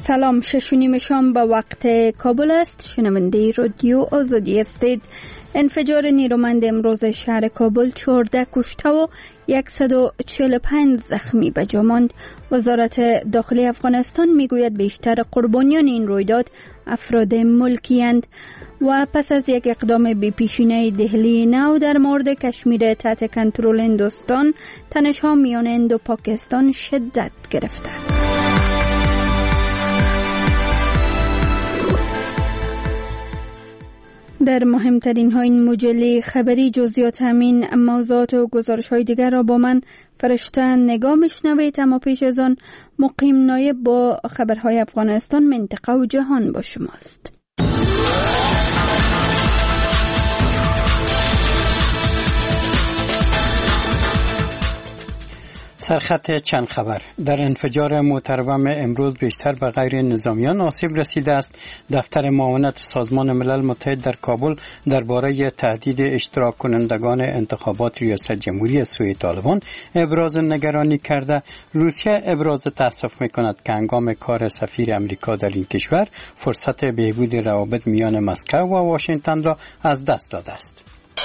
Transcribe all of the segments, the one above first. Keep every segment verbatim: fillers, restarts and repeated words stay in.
سلام، شش و نیم شام به وقت کابل است. شنونده رادیو آزادی هستید. انفجار نیرومند امروز شهر کابل چهارده کشته و صد و چهل و پنج زخمی به جا ماند. وزارت داخلی افغانستان میگوید بیشتر قربانیان این رویداد افراد ملکی اند و پس از یک اقدام بی‌پیشینه دهلی نو در مورد کشمیر تحت کنترل هندوستان، تنش‌ها میان هند و پاکستان شدت گرفته. در مهمترین ها این مجله خبری جزئیات همین موضوعات و گزارش های دیگر را با من فرشته نگاه میشنوید، اما پیش از آن مقیم نایب با خبرهای افغانستان، منطقه و جهان با شماست. سرخط چند خبر. در انفجار متورم امروز بیشتر به غیر نظامیان آسیب رسیده است. دفتر معاونت سازمان ملل متحد در کابل درباره تهدید اشتراک کنندگان انتخابات ریاست جمهوری سوی طالبان ابراز نگرانی کرده. روسیه ابراز تأسف می‌کند که هنگام کار سفیر امریکا در این کشور فرصت بهبود روابط میان مسکو و واشنگتن را از دست داده است.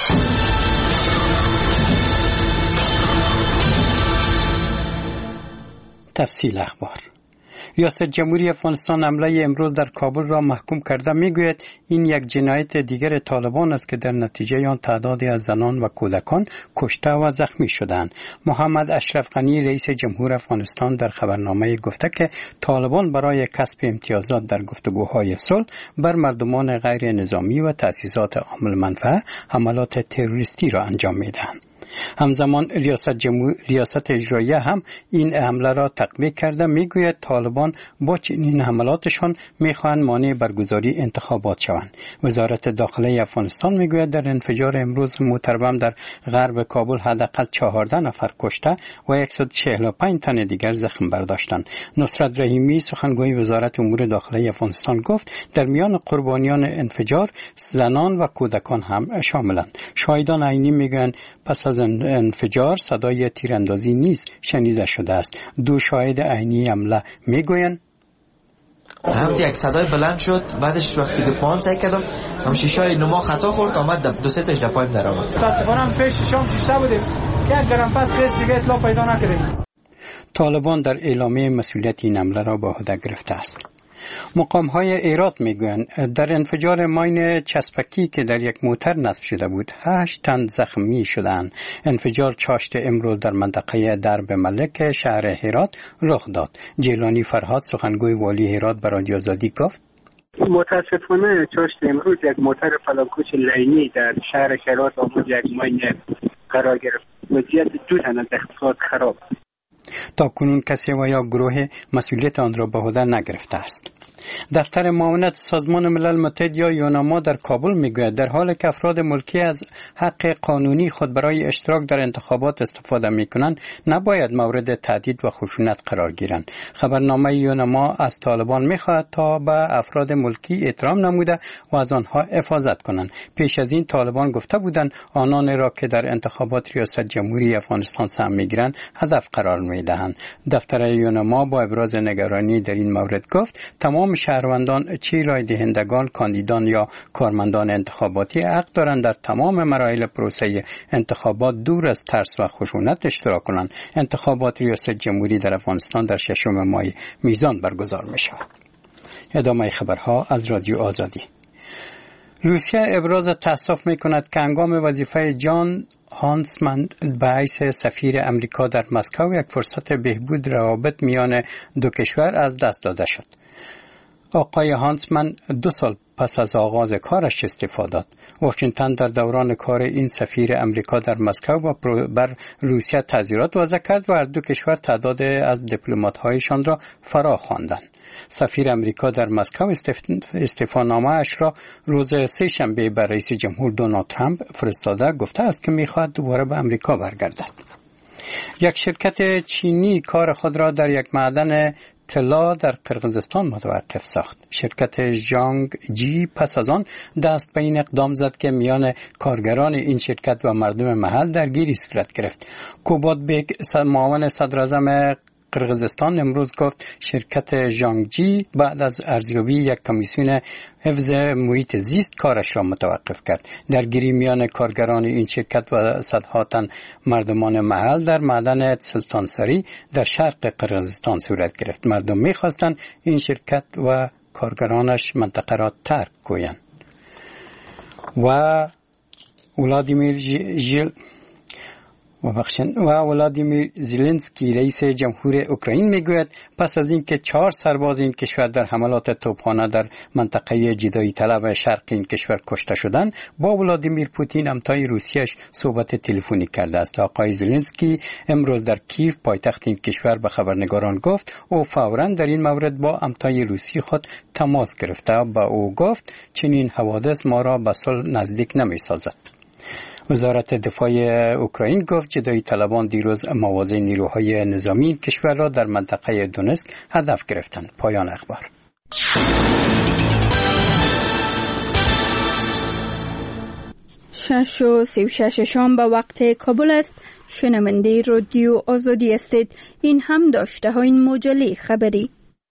تفصیل اخبار. ریاست جمهوری افغانستان حمله امروز در کابل را محکوم کرده. میگوید این یک جنایت دیگر طالبان است که در نتیجه آن تعدادی از زنان و کودکان کشته و زخمی شدند. محمد اشرف غنی رئیس جمهور افغانستان در خبرنامه گفته که طالبان برای کسب امتیازات در گفتگوهای صلح بر مردمان غیر نظامی و تأسیسات عامل منفعه حملات تروریستی را انجام میدهند. همزمان ریاست جمهور ریاست اجراییه هم این حمله را تقویه کرده. میگوید طالبان با چنین حملاتشان میخواهند مانع برگزاری انتخابات شوند. وزارت داخلی افغانستان میگوید در انفجار امروز متورم در غرب کابل حداقل چهارده نفر کشته و صد و چهل و پنج تن دیگر زخم برداشتند. نصرت رحیمی سخنگوی وزارت امور داخلی افغانستان گفت در میان قربانیان انفجار زنان و کودکان هم شاملند. شاهدان عینی میگویند پس از انفجار صدای تیراندازی نیز شنیده شده است. دو شاهد عینی حمله میگویند همتی یک صدای بلند شد، بعدش وقتی که پاهام سعی کردم هم شیشای نما خطا خورد، آمد دو سه تاش در پایم در آمد. متاسفانه پیش شام شیشه بودیم، یک گرم پس خیز دیگه اطلاع پیدا نکردیم. طالبان در اعلامیه مسئولیت این حمله را به عهده گرفته است. مقام‌های ایرات میگویند در انفجار ماین چسبکی که در یک موتر نصب شده بود هشت تن زخمی شدند. انفجار چاشت امروز در منطقه درب ملک شهر هرات رخ داد. جیلانی فرهاد سخنگوی والی هرات به رادیو آزادی گفت متاسفانه چاشت امروز یک موتر فلاکوچ لینی در شهر هرات آمد یک ماین قرار گرفت. وضعیت دو تن از اقتصاد خراب. تا کنون کسی و یا گروه مسئولیت آن را به عهده نگرفته است. دفتر معاونت سازمان ملل متحد یا یوناما در کابل میگوید در حالی که افراد ملکی از حق قانونی خود برای اشتراک در انتخابات استفاده میکنند نباید مورد تهدید و خشونت قرار گیرند. خبرنامه یوناما از طالبان میخواهد تا به افراد ملکی احترام نموده و از آنها حفاظت کنند. پیش از این طالبان گفته بودند آنان را که در انتخابات ریاست جمهوری افغانستان سهم میگیرند هدف قرار میدهند. دفتر یوناما با ابراز نگرانی در این مورد گفت تمام شهروندان چه رای دهندگان، کاندیدان یا کارمندان انتخاباتی حق دارند در تمام مراحل پروسه انتخابات دور از ترس و خشونت اشتراک کنند. انتخابات ریاست جمهوری در افغانستان در ششم ماه میزان برگزار می شود. ادامه خبرها از رادیو آزادی. روسیه ابراز تأسف می کند که هنگام وظیفه جان هانسمن به حیث سفیر امریکا در مسکو یک فرصت بهبود روابط میان دو کشور از دست داده شد. آقای هانسمن دو سال پس از آغاز کارش استعفا داد. واشنگتن در دوران کار این سفیر امریکا در مسکو بر روسیه تعذیرات وضع کرد و هر دو کشور تعداد از دیپلمات‌هایشان را فرا خواندند. سفیر امریکا در مسکو استعفانامه اش را روز سه شنبه بر رئیس جمهور دونالد ترامپ فرستاده گفته است که می‌خواهد دوباره به امریکا برگردد. یک شرکت چینی کار خود را در یک معدن طلا در قرقیزستان متوقف ساخت. شرکت ژانگ جی پس از آن دست به این اقدام زد که میان کارگران این شرکت و مردم محل درگیری صورت گرفت. کوبات بیگ معاون صدراعظم قرقیزستان امروز گفت شرکت ژانگجی بعد از ارزیابی یک کمیسیون حفظ محیط زیست کارش را متوقف کرد. درگیری میان کارگران این شرکت و صدها تن مردمان محل در معدن سلطانسری در شرق قرقیزستان صورت گرفت. مردم می‌خواستند این شرکت و کارگرانش منطقه را ترک کنند. و ولادیمیر ژیل و ولادیمیر زلنسکی رئیس جمهور اوکراین میگوید پس از اینکه چهار سرباز این کشور در حملات توپخانه در منطقه جدایی طلب شرق این کشور کشته شدند، با ولادیمیر پوتین همتای روسیه‌اش صحبت تلفنی کرده است. آقای زلنسکی امروز در کیف پایتخت این کشور به خبرنگاران گفت او فوراً در این مورد با همتای روسی خود تماس گرفته. با او گفت چنین حوادث ما را به صلح نزدیک نمی‌سازد. وزارت دفاع اوکراین گفت جدایی طلبان دیروز مواضع نیروهای نظامی کشور را در منطقه دونسک هدف گرفتند. پایان اخبار. شش و سی و شش شام به وقت کابل است. شنونده رادیو آزادی هستید. این هم داشته های این مجله خبری.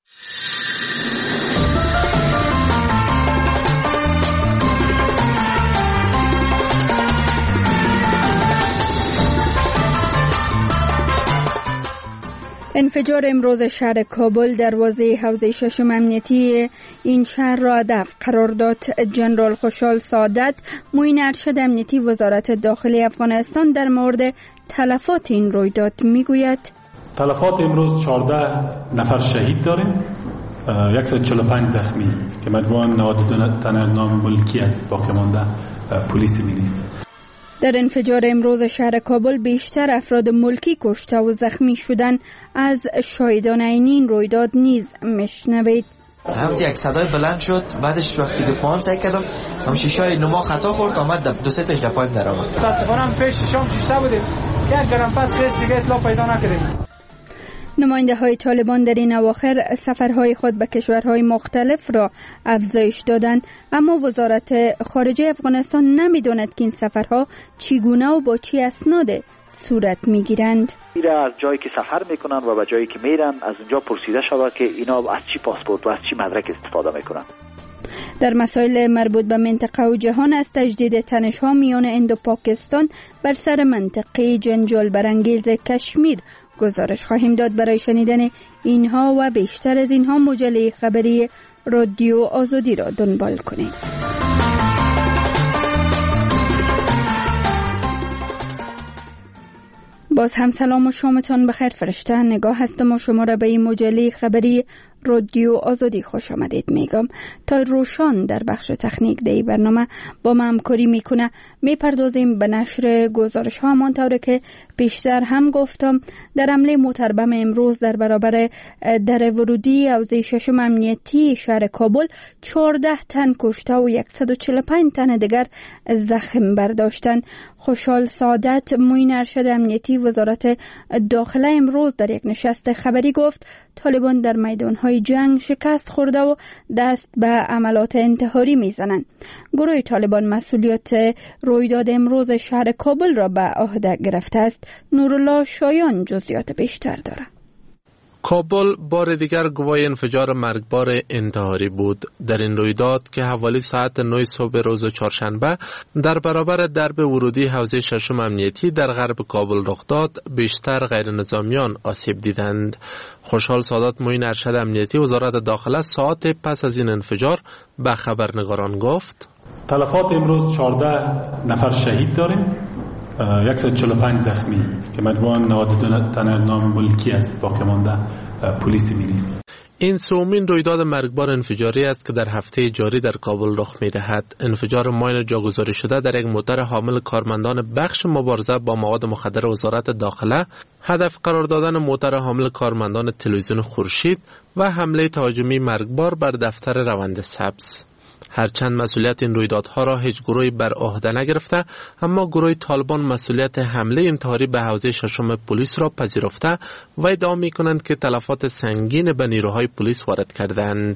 انفجار امروز شهر کابل دروازه حوزه ششم امنیتی این شهر را هدف قرار داد. جنرال خوشحال سعادت معین ارشد امنیتی وزارت داخلی افغانستان در مورد تلفات این رویداد میگوید تلفات امروز چهارده نفر شهید داریم، صد و چهل و پنج زخمی که مجموعاً نود و دو تن نام ملکی است، باقی مانده پلیس نیست. در انفجار امروز شهر کابل بیشتر افراد ملکی کشته و زخمی شدن. از شاهدان عینی این رویداد نیز میشنوید. همونجا یک صدای بلند شد، بعدش وقتی که پوان سعی کردم هم شیشه نما خطا خورد، آمد دو سه تاش در پایم در آمد. متاسفانه هم پیش شام شیشه بودیم، یک گرم پس خیز دیگه اطلاع پیدا نکردیم. نماینده های طالبان در این اواخر سفرهای خود به کشورهای مختلف را افزایش دادند، اما وزارت خارجه افغانستان نمی‌داند که این سفرها چگونه و با چه اسناد صورت می‌گیرند. میره از جایی که سفر میکنن و به جایی که میرن از اونجا پرسیده شود که اینا از چی پاسپورت و از چی مدرک استفاده میکنن. در مسائل مربوط به منطقه و جهان از تجدید تنش‌ها میان هند و پاکستان بر سر منطقه جنجال برانگیز کشمیر گزارش خواهیم داد. برای شنیدن اینها و بیشتر از اینها مجله خبری رادیو آزادی را دنبال کنید. باز هم سلام و شامتان بخیر. فرشته نگاه هستم و شما را به این مجله خبری رادیو آزادی خوش آمدید میگم. تا روشان در بخش تکنیک دی برنامه با ما همکاری میکنه. میپردازیم به نشر گزارش ها همانطور که پیشتر هم گفتم. در حمله متربم امروز در برابر در ورودی حوزه ششم امنیتی شهر کابل چهارده تن کشته و صد و چهل و پنج تن دیگر زخم برداشتند. خوشحال سعادت معین ارشد امنیتی وزارت داخله امروز در یک نشست خبری گفت طالبان در میدانهای جنگ شکست خورده و دست به عملات انتحاری میزنند. گروه طالبان مسئولیت رویداد امروز شهر کابل را به عهده گرفته است. نورالله شایان جزئیات بیشتر دارد. کابل بار دیگر گواه انفجار مرگبار انتحاری بود. در این رویداد که حوالی ساعت نه صبح روز چهارشنبه در برابر درب ورودی حوزه ششم امنیتی در غرب کابل رخ داد، بیشتر غیر نظامیان آسیب دیدند. خوشحال سعادت معین ارشد امنیتی وزارت داخله ساعت پس از این انفجار به خبرنگاران گفت تلفات امروز چهارده نفر شهید داریم، صد و چهل و پنج زخمی که مجموعاً نود و دو تن نام ملکی است، باقی مانده پلیس نیست. این سومین رویداد مرگبار انفجاری است که در هفته جاری در کابل رخ می‌دهد. انفجار ماین جاگذاری شده در یک موتر حامل کارمندان بخش مبارزه با مواد مخدر وزارت داخله، هدف قرار دادن موتر حامل کارمندان تلویزیون خورشید و حمله تهاجمی مرگبار بر دفتر روند سبز. هرچند مسئولیت این رویدادها را هیچ گروهی بر عهده نگرفته، اما گروه طالبان مسئولیت حمله انتحاری به حوزه ششم پلیس را پذیرفته و ادعا می‌کنند که تلفات سنگین به نیروهای پلیس وارد کردند.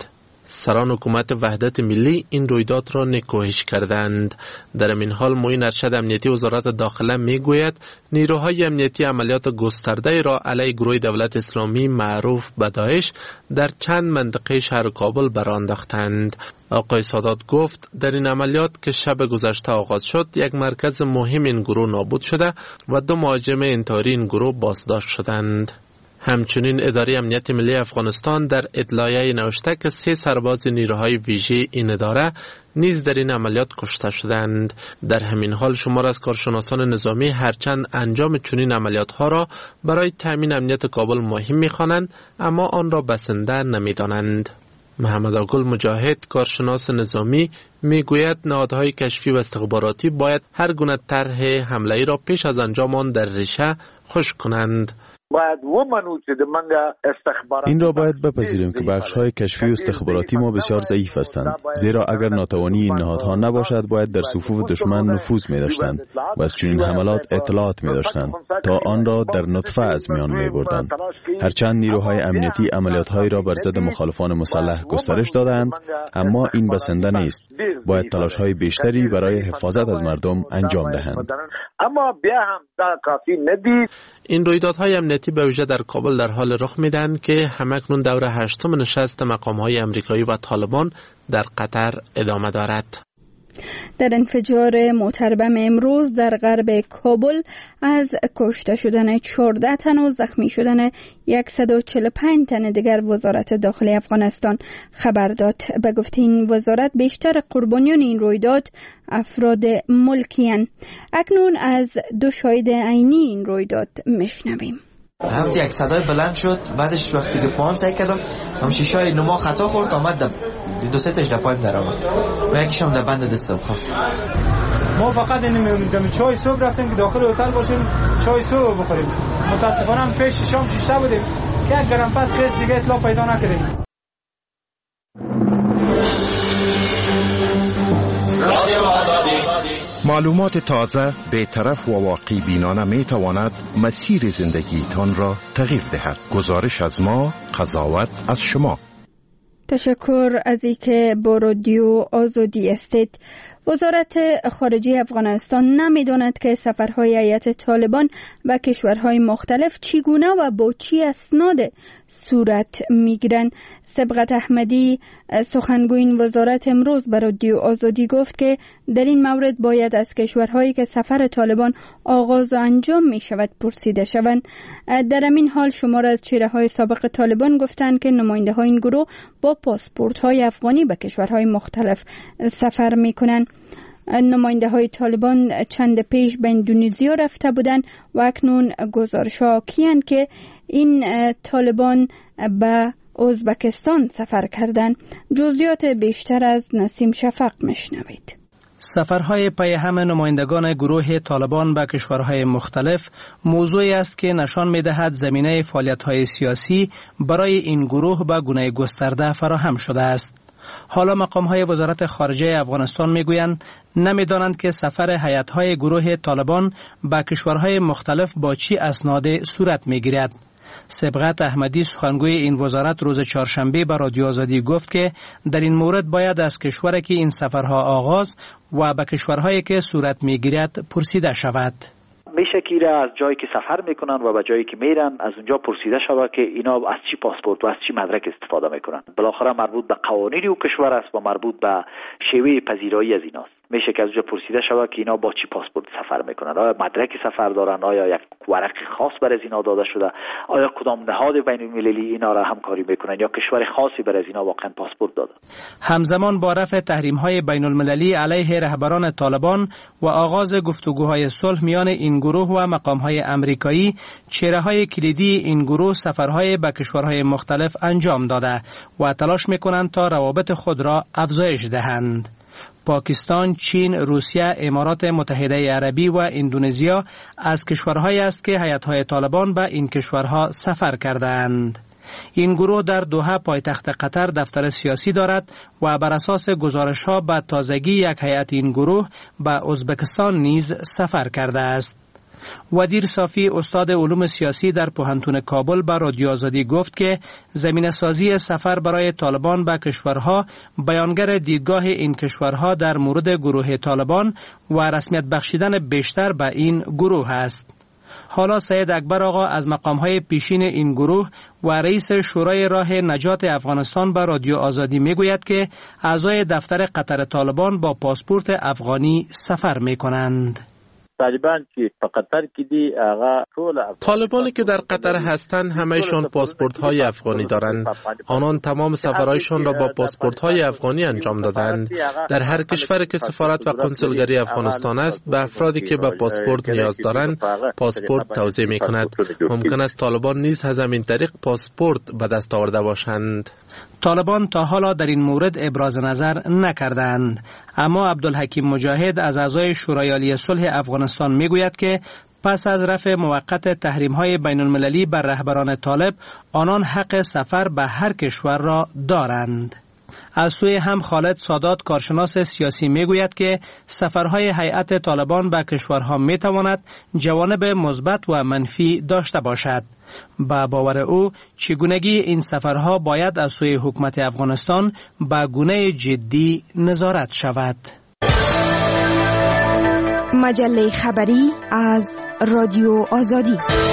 سران حکومت وحدت ملی این رویداد را نکوهش کردند. در این حال معین ارشد امنیتی وزارت داخله می گوید نیروهای امنیتی عملیات گسترده را علیه گروه دولت اسلامی معروف به داعش در چند منطقه شهر کابل برانداختند. آقای سادات گفت در این عملیات که شب گذشته آغاز شد یک مرکز مهم این گروه نابود شده و دو مهاجم انتحاری این گروه بازداشت شدند. همچنین اداره امنیت ملی افغانستان در اطلاعیه نوشته که سه سرباز نیروهای ویژه این اداره نیز در این عملیات کشته شدند. در همین حال شمار از کارشناسان نظامی هرچند انجام چنین عملیات ها را برای تامین امنیت کابل مهم می‌خوانند اما آن را بسنده نمی‌دانند. محمد آگل مجاهد کارشناس نظامی میگوید نهادهای کشفی و استخباراتی باید هر گونه طرح حمله‌ای را پیش از انجام آن در ریشه خشک کنند. این را باید بپذیریم که بخش‌های کشفی و استخباراتی ما بسیار ضعیف هستند، زیرا اگر ناتوانی این نهادها نباشد باید در صفوف دشمن نفوذ می‌داشتند و از چنین حملات اطلاعات می‌داشتند تا آن را در نطفه از میان می‌بردند. هرچند نیروهای امنیتی عملیات‌هایی را بر ضد مخالفان مسلح گسترش دادند اما این بسنده نیست، باید تلاش‌های بیشتری برای حفاظت از مردم انجام دهند. اما بیا هم دا کافی ندید. این رویدادهای امنیتی به ویژه در کابل در حال رخ میدن که همکنون دور هشتم نشست مقام‌های امریکایی و طالبان در قطر ادامه دارد. در انفجار موتر بم امروز در غرب کابل از کشته شدن چهارده تن و زخمی شدن صد و چهل و پنج تن دیگر وزارت داخلی افغانستان خبر داد. به گفته این وزارت بیشتر قربانیان این رویداد افراد ملکی‌اند. اکنون از دو شاهد عینی این رویداد میشنویم. همتی یک صدای بلند شد، بعدش وقتی که پان سعی کردم هم شیشای نما خطا خورد، آمد دو سه تاش در پایم در آمد و یکیش هم در بند دستم خورد. ما فقط این چای صبح رفتیم که داخل هتل باشیم چای صبح بخوریم. متاسفانه هم پیش شام شیشته بودیم که یک گرم پس خیز دیگه اطلاع پیدا نکردیم. معلومات تازه، بی‌طرف و واقعی بینانه می تواند مسیر زندگیتان را تغییر دهد. گزارش از ما، قضاوت از شما. تشکر از اینکه با رادیو آزادی استید. وزارت خارجه افغانستان نمی‌داند که سفرهای هیئت طالبان به کشورهای مختلف چگونه و با چی اسناد صورت می‌گیرند. سبقت احمدی سخنگوی این وزارت امروز به رادیو آزادی گفت که در این مورد باید از کشورهایی که سفر طالبان آغاز و انجام می‌شود پرسیده شوند. در همین حال شمار از چهره‌های سابق طالبان گفتند که نماینده‌های این گروه با پاسپورت‌های افغانی به کشورهای مختلف سفر می‌کنند. نماینده های طالبان چند پیش به اندونزیا رفته بودند و اکنون گزارش ها کیند که این طالبان به ازبکستان سفر کردند. جزئیات بیشتر از نسیم شفق میشنوید. سفرهای پیهم نمایندگان گروه طالبان به کشورهای مختلف موضوعی است که نشان می‌دهد زمینه فعالیت‌های سیاسی برای این گروه به گونه گسترده فراهم شده است. حالا مقام‌های وزارت خارجه افغانستان می‌گویند نمی‌دانند که سفر هیئت‌های گروه طالبان به کشورهای مختلف با چی اسناد صورت می‌گیرد. سبقت احمدی سخنگوی این وزارت روز چهارشنبه به رادیو آزادی گفت که در این مورد باید از کشوری که این سفرها آغاز و به کشورهایی که صورت می‌گیرد پرسیده شود. میشه که ایره از جایی که سفر میکنن و به جایی که میرن از اونجا پرسیده شود که اینا از چی پاسپورت و از چی مدرک استفاده میکنن. بالاخره مربوط به قوانین او کشور است و مربوط به شیوه پذیرایی از ایناست. میشه که از اونجا پرسیده شود که اینا با چی پاسپورت سفر میکنن، آیا مدرک سفر دارن، آیا یک ورق خاص برای از اینا داده شده، آیا کدام نهاد بین المللی اینا را همکاری میکنن یا کشور خاصی برای از اینا واقعا پاسپورت داده. همزمان با رفع تحریم‌های بین المللی علیه رهبران طالبان و آغاز گفتگوهای صلح میان این گروه و مقام‌های امریکایی، چهره‌های کلیدی این گروه سفرهای به کشورهای مختلف انجام داده و تلاش میکنند تا روابط خود را افزایش دهند. پاکستان، چین، روسیه، امارات متحده عربی و اندونزیا از کشورهایی است که هیئت‌های طالبان به این کشورها سفر کردند. این گروه در دوحه پایتخت قطر دفتر سیاسی دارد و بر اساس گزارش‌ها به تازگی یک هیئت این گروه به ازبکستان نیز سفر کرده است. ودیر صافی استاد علوم سیاسی در پوهنتون کابل به رادیو آزادی گفت که زمینه‌سازی سفر برای طالبان به کشورها بیانگر دیدگاه این کشورها در مورد گروه طالبان و رسمیت بخشیدن بیشتر به این گروه است. حالا سید اکبر آقا از مقام‌های پیشین این گروه و رئیس شورای راه نجات افغانستان به رادیو آزادی میگوید که اعضای دفتر قطر طالبان با پاسپورت افغانی سفر میکنند. طالبان که په قطر کې دي هغه ټول طالبانی که در قطر هستند همه‌شان پاسپورت‌های افغانی دارند. آنان تمام سفرهایشان را با پاسپورت‌های افغانی انجام دادند. در هر کشوری که سفارت و کنسولگری افغانستان است، به افرادی که به پاسپورت نیاز دارند پاسپورت توزیع می‌کند. ممکن است طالبان نیز از همین طریق پاسپورت به دست آورده باشند. طالبان تا حالا در این مورد ابراز نظر نکردند، اما عبدالحکیم مجاهد از اعضای شورای عالی صلح افغانستان میگوید که پس از رفع موقت تحریم‌های بین المللی بر رهبران طالب، آنان حق سفر به هر کشور را دارند. از سوی هم خالد سادات کارشناس سیاسی میگوید که سفرهای هیئت طالبان به کشورها میتواند جوانب مثبت و منفی داشته باشد. با باور او چگونگی این سفرها باید از سوی حکومت افغانستان به گونه جدی نظارت شود. مجله خبری از رادیو آزادی.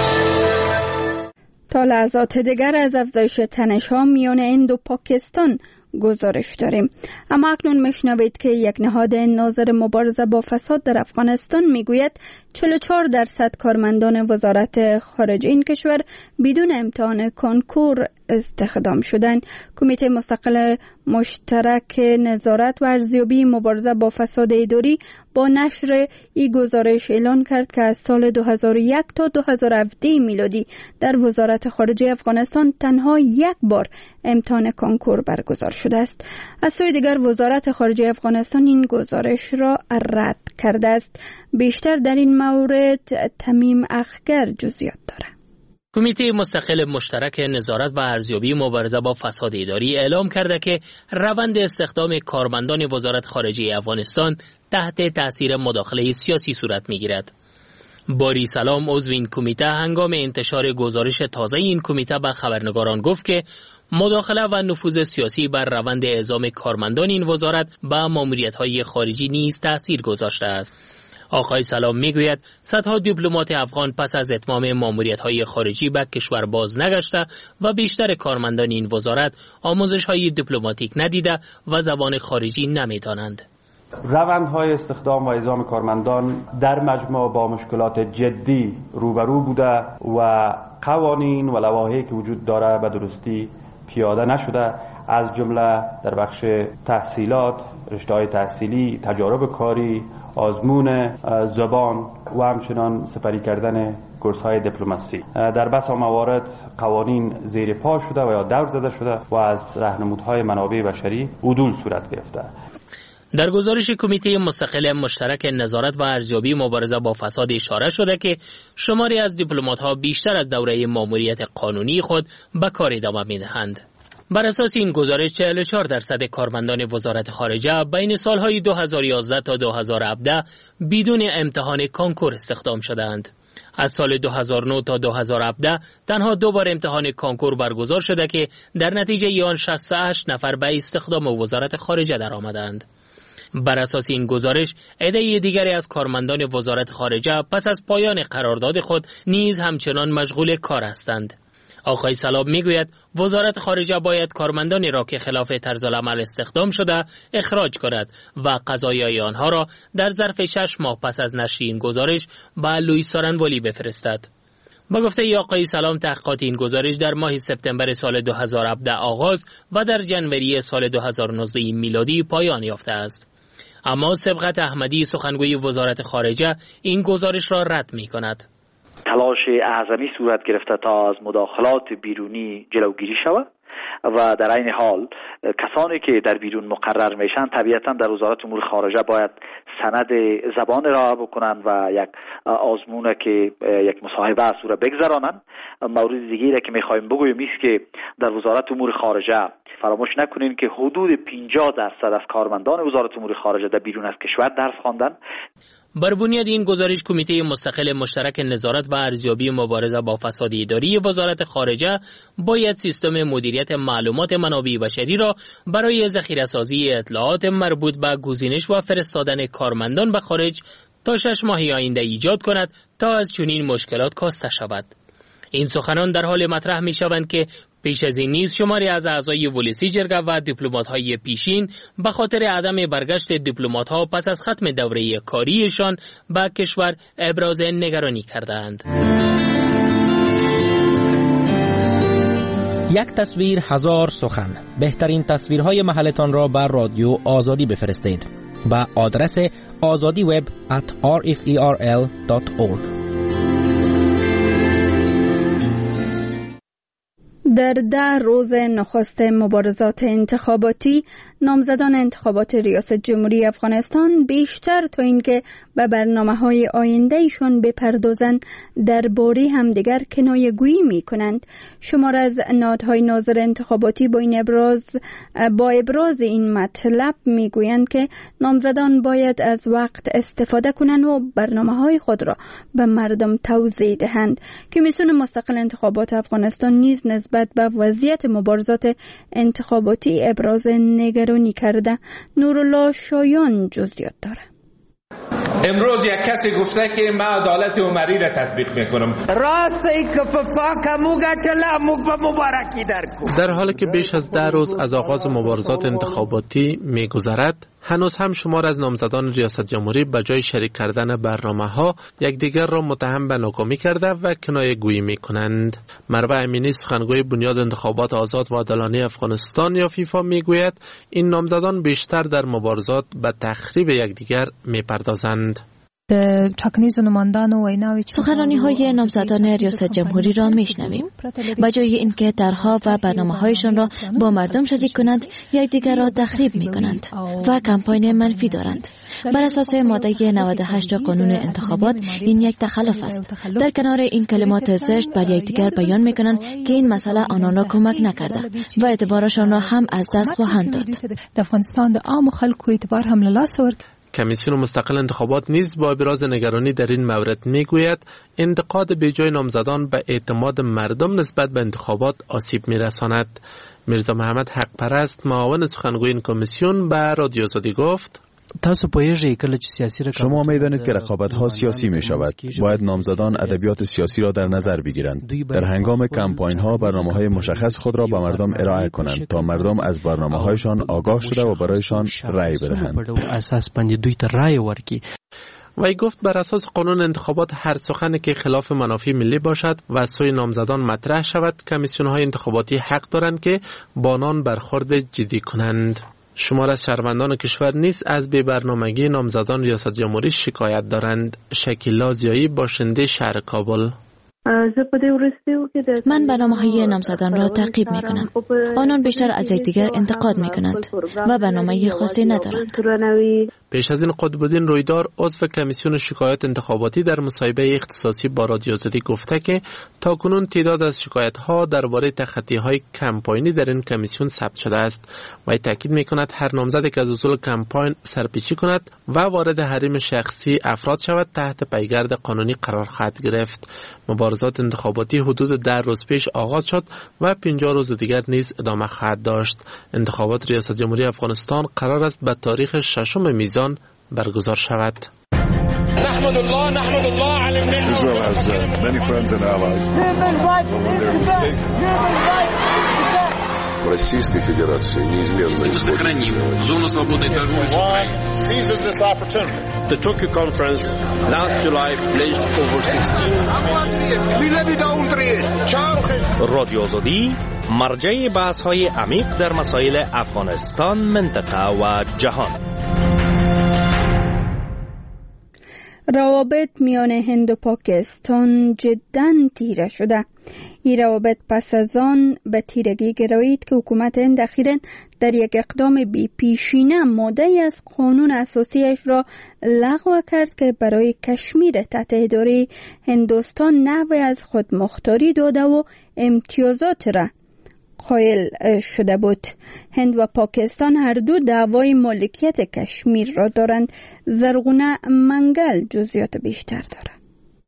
تا لحظات دیگر از افزایش تنش‌ها میان هند و پاکستان گزارش داریم. اما اکنون میشنوید که یک نهاد ناظر مبارزه با فساد در افغانستان میگوید چهل و چهار درصد کارمندان وزارت خارجه این کشور بدون امتحان کنکور استخدام شدند. کمیته مستقل مشترک نظارت و ارزیابی مبارزه با فساد اداری با نشر این گزارش اعلان کرد که از سال دو هزار و یک تا دو هزار و هفده میلادی در وزارت خارجه افغانستان تنها یک بار امتحان کنکور برگزار شده است. از سوی دیگر وزارت خارجه افغانستان این گزارش را رد کرده است. بیشتر در این مورد تمیم اخگر جزئیات دارد. کمیته مستقل مشترک نظارت و ارزیابی مبارزه با فساد اداری اعلام کرده که روند استخدام کارمندان وزارت خارجه افغانستان تحت تاثیر مداخله سیاسی صورت می‌گیرد. باری سلام عضو این کمیته هنگام انتشار گزارش تازه این کمیته به خبرنگاران گفت که مداخله و نفوذ سیاسی بر روند اعزام کارمندان این وزارت به ماموریت‌های خارجی نیز تأثیر گذاشته است. آقای سلام میگوید صدها دیپلمات افغان پس از اتمام ماموریت‌های خارجی به کشور باز نگشته و بیشتر کارمندان این وزارت آموزش‌های دیپلماتیک ندیده و زبان خارجی نمی‌دانند. روندهای استخدام و اعزام کارمندان در مجموع با مشکلات جدی روبرو بوده و قوانین و لوایحی که وجود داره به درستی پیاده نشده، از جمله در بخش تحصیلات، رشته‌های تحصیلی، تجارب کاری، آزمون زبان و همچنان سپری کردن کورس‌های دیپلماسی. در بسا موارد قوانین زیر پا شده و یا دور زده شده و از راهنمودهای منابع بشری عدول صورت گرفته. در گزارش کمیته مستقل مشترک نظارت و ارزیابی مبارزه با فساد اشاره شده که شماری از دیپلمات‌ها بیشتر از دوره ماموریت قانونی خود به کار ادامه می‌دهند. بر اساس این گزارش چهل و چهار درصد کارمندان وزارت خارجه بین سالهای دو هزار و یازده تا دو هزار و هفده بدون امتحان کنکور استخدام شدند. از سال دو هزار و نه تا دو هزار و هفده تنها دو بار امتحان کنکور برگزار شده که در نتیجه آن شصت و هشت نفر به استخدام وزارت خارجه درآمدند. بر اساس این گزارش عده دیگری از کارمندان وزارت خارجه پس از پایان قرارداد خود نیز همچنان مشغول کار هستند. آقای سلام میگوید وزارت خارجه باید کارمندانی را که خلاف طرز العمل استخدام شده اخراج کند و قضایای آنها را در ظرف شش ماه پس از نشر این گزارش به لوئیس سارنوالی بفرستد. با گفته ای آقای سلام تحقیقات این گزارش در ماه سپتامبر سال دو هزار و هفده آغاز و در جنوری سال دو هزار و نوزده میلادی پایان یافته است. اما سبقت احمدی سخنگوی وزارت خارجه این گزارش را رد می کند. تلاش اعظمی صورت گرفته تا از مداخلات بیرونی جلوگیری شود و در این حال کسانی که در بیرون مقرر میشن طبیعتا در وزارت امور خارجه باید سند زبان را بکنن و یک آزمون که یک مصاحبه از او را بگذرانن. مورد دیگری که میخوایم بگوییم است که در وزارت امور خارجه فراموش نکنین که حدود پنجاه درصد از کارمندان وزارت امور خارجه در بیرون از کشور درس خواندن. بر بنیاد این گزارش کمیته مستقل مشترک نظارت و ارزیابی مبارزه با فساد اداری وزارت خارجه باید سیستم مدیریت معلومات منابع بشری را برای ذخیره‌سازی اطلاعات مربوط به گزینش و فرستادن کارمندان به خارج تا شش ماه آینده ایجاد کند تا از چنین مشکلات کاسته شود. این سخنان در حال مطرح می شوند که پیش از این نیز شماری از اعضای ولسی جرگه و دیپلمات‌های پیشین به خاطر عدم برگشت دیپلمات‌ها پس از ختم دوره کاریشان به کشور ابراز نگرانی کردند. یک تصویر هزار سخن. بهترین تصویرهای محلتان را بر رادیو آزادی بفرستید با آدرس آزادی وب ات آر اف ای آر ال دات اورگ. در ده روز نخست مبارزات انتخاباتی نامزدان انتخابات ریاست جمهوری افغانستان بیشتر تا اینکه به برنامه‌های آینده‌شان بپردازند درباره همدیگر کنایه‌گویی می‌کنند. شمار از نهادهای ناظر انتخاباتی با این ابراز با ابراز این مطلب می‌گویند که نامزدان باید از وقت استفاده کنند و برنامه‌های خود را به مردم توضیح دهند. کمیسیون مستقل انتخابات افغانستان نیز نسبت به وضعیت مبارزات انتخاباتی ابراز نگرانی کرده. نورالله شایان جزئیات داره. امروز یک کسی گفته که من عدالت عمری را تطبیق میکنم. راستی که فاکا موگتلا مبارکی درکو. در حالی که بیش از ده روز از آغاز مبارزات انتخاباتی میگذرد، هنوز هم شمار از نامزدان ریاست جمهوری به جای شریک کردن برنامه‌ها یکدیگر را متهم به ناکامی کرده و کنایه گویی می‌کنند. مروه امینی سخنگوی بنیاد انتخابات آزاد و عادلانه افغانستان یا فیفا میگوید این نامزدان بیشتر در مبارزات به تخریب یکدیگر می‌پردازند. سخنرانی های نامزدان ریاست جمهوری را میشنویم. به جای اینکه طرحها و برنامه‌هایشان را با مردم شریک کنند، یکدیگر را تخریب می‌کنند و کمپاین منفی دارند. بر اساس ماده نود و هشت قانون انتخابات این یک تخلف است. در کنار این کلمات زشت بر یکدیگر بیان می‌کنند که این مسئله آنان را کمک نکرده و اعتبارشان را هم از دست خواهند داد. کمیسیون مستقل انتخابات نیز با ابراز نگرانی در این مورد میگوید انتقاد بیجای نامزدان به اعتماد مردم نسبت به انتخابات آسیب میرساند. میرزا محمد حق پرست معاون سخنگوی این کمیسیون به رادیو آزادی گفت شما میدانید که رقابت ها سیاسی می شود. باید نامزدان ادبیات سیاسی را در نظر بگیرند. در هنگام کمپاین ها برنامه های مشخص خود را به مردم ارائه کنند تا مردم از برنامه هایشان آگاه شده و برایشان رأی بدهند. وی گفت بر اساس قانون انتخابات هر سخنی که خلاف منافع ملی باشد و از سوی نامزدان مطرح شود، کمیسیون های انتخاباتی حق دارند که با آن برخورد جدی کنند. شمار از شهروندان کشور نیز از بی برنامگی نامزدان ریاست جمهوری شکایت دارند. شکیلا زیایی باشنده شهر کابل: من برنامه‌های نامزدان را تعقیب می‌کنم. آنان بیشتر از یکدیگر انتقاد می‌کنند و برنامه خاصی ندارند. پیش از این قطب‌الدین رویدار عضو کمیسیون شکایات انتخاباتی در مصاحبه اختصاصی با رادیو آزادی گفته که تاکنون تعداد از شکایت‌ها درباره تخطی‌های کمپاینی در این کمیسیون ثبت شده است. و تاکید می‌کند هر نامزدی که از اصول کمپاین سرپیچی کند و وارد حریم شخصی افراد شود تحت پیگرد قانونی قرار خواهد گرفت. مبارزات انتخاباتی حدود ده روز پیش آغاز شد و پنجاه روز دیگر نیز ادامه خواهد داشت. انتخابات ریاست جمهوری افغانستان قرار است به تاریخ ششم میزان برگزار شود. نحمد الله نحمد الله علی الملل. Israel has uh, many friends and allies. When they're mistaken. Российской Федерации неизменно сохраним зону свободной торговли с Украиной. Seizes this opportunity. The Tokyo conference last July pledged over sixteen. رادیو آزادی مرجع بحث‌های عمیق در مسائل افغانستان، منطقه و جهان. روابط میان هند و پاکستان جداً تیره شده. این روابط پس از آن به تیرگی گرایید که حکومت هند اخیراً در یک اقدام بی پیشینه ماده‌ای از قانون اساسیش را لغو کرد که برای کشمیر تحت اداره هندوستان نحوه از خود مختاری داده و امتیازات را قائل شده بود. هند و پاکستان هر دو دعوای مالکیت کشمیر را دارند. زرغونه منگل جزئیات بیشتر دارد.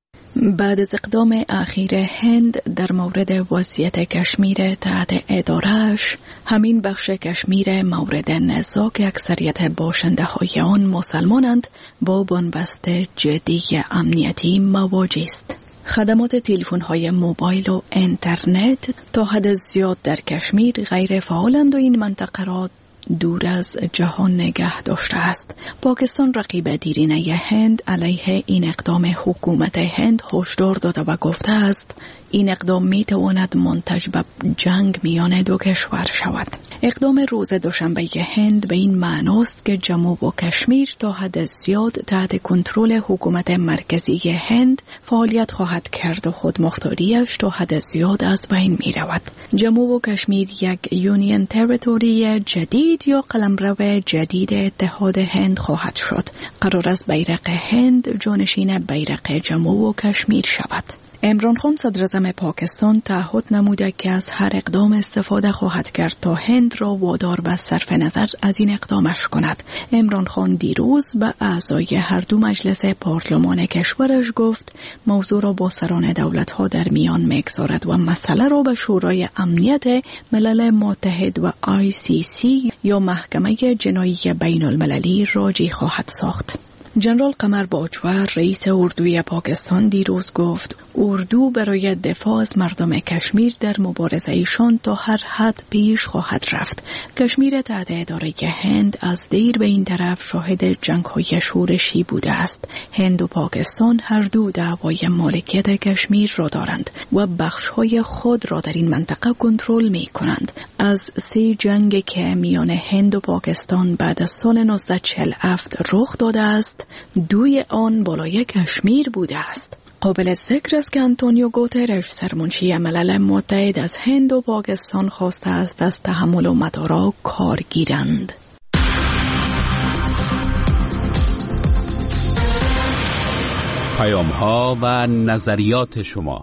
بعد از اقدام اخیر هند در مورد وضعیت کشمیر تحت ادارهش، همین بخش کشمیر مورد نزاع که اکثریت باشنده های آن مسلمانند با بنبست جدی امنیتی مواجه است. خدمات تلفن های موبایل و اینترنت تا حد زیاد در کشمیر غیر فعالند و این منطقه را دور از جهان نگه داشته است. پاکستان رقیب دیرینه هند علیه این اقدام حکومت هند هشدار داده و گفته است این اقدام می تواند منتج به جنگ میان دو کشور شود. اقدام روز دوشنبه هند به این معناست که جموں و کشمیر تا حد زیاد تحت کنترل حکومت مرکزی هند فعالیت خواهد کرد و خودمختاریش تا حد زیاد از بین می رود. جموں و کشمیر یک یونین تریتوری جدید یا قلمرو جدید اتحاد هند خواهد شد. قرار است بیرق هند جانشین بیرق جموں و کشمیر شود. عمران خان صدر اعظم پاکستان تعهد نموده که از هر اقدام استفاده خواهد کرد تا هند را وادار به صرف نظر از این اقدامش کند. عمران خان دیروز به اعضای هر دو مجلس پارلمان کشورش گفت موضوع را با سران دولت‌ها در میان می‌گذارد و مسئله را به شورای امنیت ملل متحد و آی سی سی یا محکمه جنایی بین المللی راجع خواهد ساخت. جنرال قمر باجوه رئیس اردوی پاکستان دیروز گفت اردو برای دفاع از مردم کشمیر در مبارزه ایشان تا هر حد پیش خواهد رفت. کشمیر تحت اداره هند از دیر به این طرف شاهد جنگ‌های شورشی بوده است. هند و پاکستان هر دو دعوای مالکیت کشمیر را دارند و بخش‌های خود را در این منطقه کنترل می‌کنند. از سه جنگ که میان هند و پاکستان بعد از سال نوزده چهل و هفت رخ داده است، دوی آن بالای کشمیر بوده است. قابل ذکر است که آنتونیو گوترش سرمنشی ملل متحد از هند و پاکستان خواسته است از تحمل و مدارا کار گیرند. پیام‌ها و نظریات شما.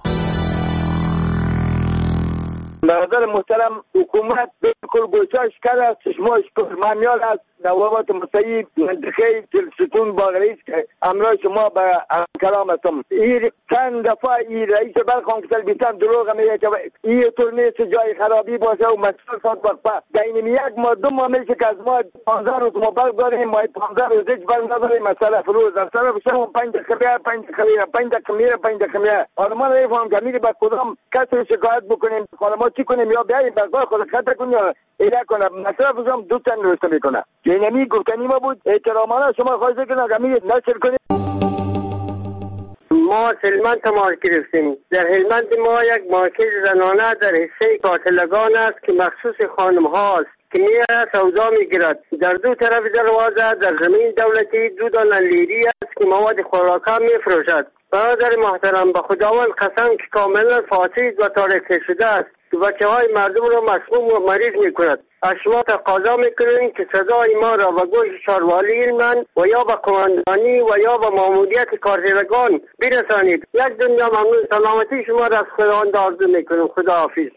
برادر محترم، حکومت بالکل گوشش کرد چشماش پرمانیال است. نوابات متحد منطقه تلستون با رئیس که امرای شما به کلام هستم. این چند دفعه این رئیس برخان که تلبیتن دروغ میگه که این طور نیست جای خرابی باشه و مسئول ساد وقفه دین یک ما دو معامل که از ما پانزده روز ما برگ داریم ما پانزده روز هیچ برگ نداریم مسئله فروز از طرف شما پنج دقیقه پنج دقیقه پنج دقیقه میره پنج دقیقه میره. حالا ما نمیفهم که میره با کدام کسی شکایت بکنیم، حالا ما چی کنیم؟ یا بیاییم برگاه خود خطر کنیم یا ایده کنم. مسئله فروزم دو تن رسته میکنه. نمی گفتنی ما بود احترامانه شما خواهید کنید که میگید نشر کنید. ما هلمند تماس گرفتیم. در هلمند ما یک مرکز زنانه در حصه قاتلگان است که مخصوص خانم هاست که میره سودا میگیرد. در دو طرف دروازه در زمین دولتی دو دانه لیری است که مواد خوراکا میفروشد. برادر محترم، به خداوند قسم که کاملا فاسد و تاریخی شده است که بچه های مردم را مسموم و مریض میکند. از شما تقاضا میکنیم که صدای ما را به گوش شاروالی هلمند و یا به قماندانی و یا به ماموریت کارگران برسانید. یک دنیا ممنون. سلامتی شما را از خداوند آرزو میکنیم. خداحافظ.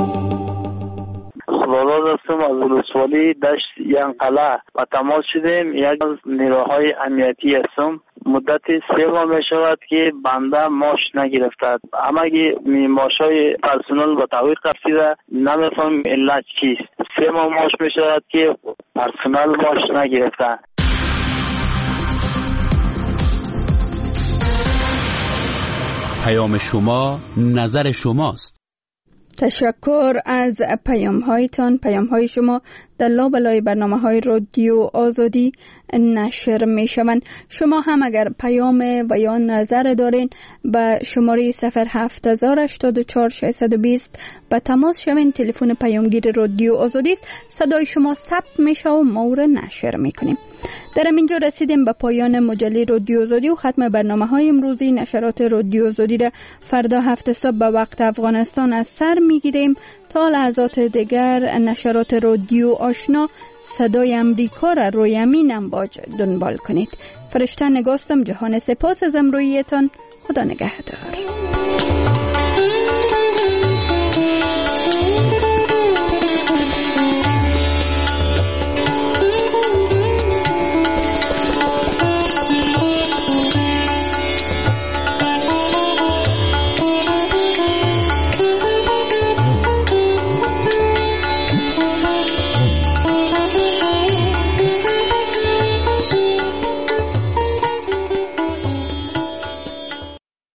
خداداد هستم از ولسوالی دشت ینقله و تماس شدیم. یک از نیروهای امنیتی هستم. مدت سه ماه می شود که بنده ماش نگرفته. همگی ماش های پرسنل با تعویق رسیده. نمیفهم علت چیست. سه ماه ماش می شود که پرسنل ماش نگرفته. پیام شما نظر شماست. تشکر از پیام هایتان. پیام های شما در لابلای برنامه های رادیو آزادی نشر می شوند. شما هم اگر پیام و یا نظر دارین به شماره صفر هفت هزار هشتاد و چهار ششصد و بیست به تماس شوین. تلفن پیامگیر رادیو آزادی است. صدای شما ثبت میشه و ما را نشر میکنیم. در اینجا رسیدیم به پایان مجله رادیو آزادی و ختم برنامه های امروزی. نشرات رادیو آزادی را فردا هفت صبح به وقت افغانستان از سر میگیریم. تا لحظات دیگر نشرات رادیو آشنا صدای امریکا را روی امین امواج دنبال کنید. فرشته نگاستم. جهان سپاس از امرویتان. خدا نگهدار.